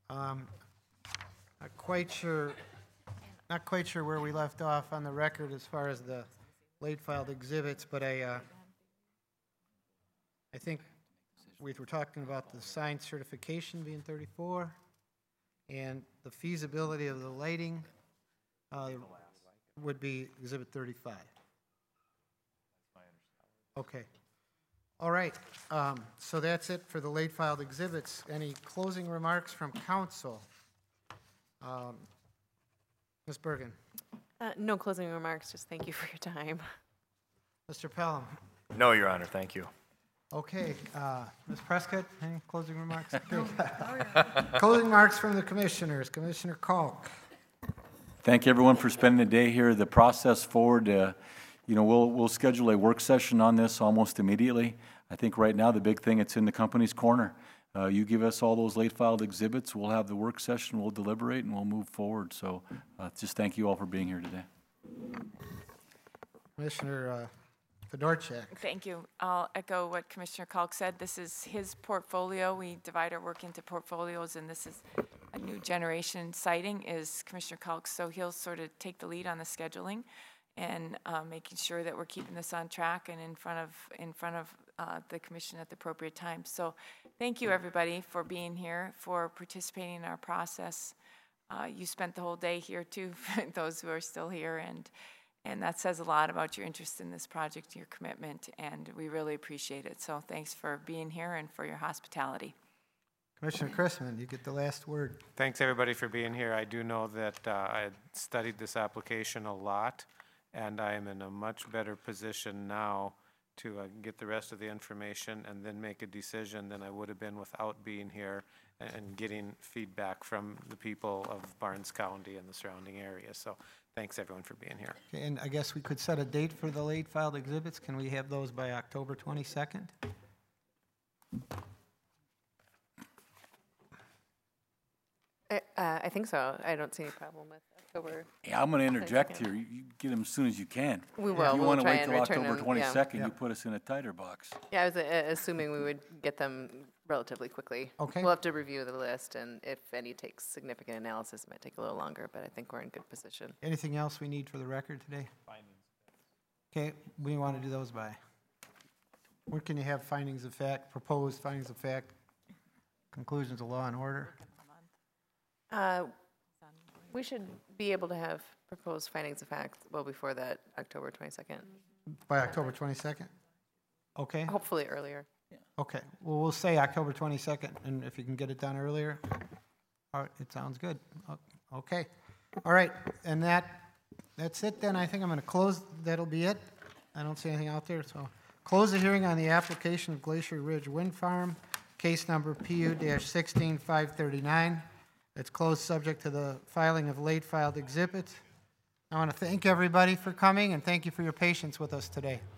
Not quite sure where we left off on the record as far as the late filed exhibits, but I think we were talking about the signed certification being 34 and the feasibility of the lighting would be exhibit 35. Okay. All right. So that's it for the late filed exhibits. Any closing remarks from council? Ms. Bergen. No closing remarks, just thank you for your time. Mr. Pelham. No, Your Honor, thank you. Okay. Ms. Prescott, any closing remarks? Closing remarks from the commissioners. Commissioner Kalk. Thank everyone for spending the day here. The process forward, we'll schedule a work session on this almost immediately. I think right now the big thing, it's in the company's corner. You give us all those late filed exhibits, we'll have the work session, we'll deliberate, and we'll move forward. So just thank you all for being here today. Commissioner Fedorchak. Thank you. I'll echo what Commissioner Kalk said. This is his portfolio. We divide our work into portfolios, and this is a new generation siting is Commissioner Kalk. So he'll sort of take the lead on the scheduling and making sure that we're keeping this on track and in front of the commission at the appropriate time. So thank you, everybody, for being here, for participating in our process. You spent the whole day here, too, for those who are still here, and that says a lot about your interest in this project, your commitment, and we really appreciate it. So thanks for being here and for your hospitality. Commissioner Chrisman, you get the last word. Thanks, everybody, for being here. I do know that I studied this application a lot, and I am in a much better position now to get the rest of the information and then make a decision than I would have been without being here and getting feedback from the people of Barnes County and the surrounding area. So thanks, everyone, for being here. Okay, and I guess we could set a date for the late filed exhibits. Can we have those by October 22nd? I think so. I don't see any problem with October. Yeah, I'm going to interject here. You get them as soon as you can. We will. If you we'll want to try wait and till return October them. 22nd, Yeah. you put us in a tighter box. Yeah, I was assuming we would get them relatively quickly. Okay. We'll have to review the list, and if any takes significant analysis, it might take a little longer, but I think we're in good position. Anything else we need for the record today? Okay, we want to do those by? Where can you have findings of fact, proposed findings of fact, conclusions of law and order? We should be able to have proposed findings of fact well before that October 22nd. By October 22nd? Okay, Hopefully earlier. okay. Well, we'll say October 22nd, and if you can get it done earlier, all right, it sounds good. Okay. All right, and that's it then. I think I'm going to close. That'll be it. I don't see anything out there, so close the hearing on the application of Glacier Ridge Wind Farm, case number PU-16539. It's closed subject to the filing of late filed exhibits. I want to thank everybody for coming and thank you for your patience with us today.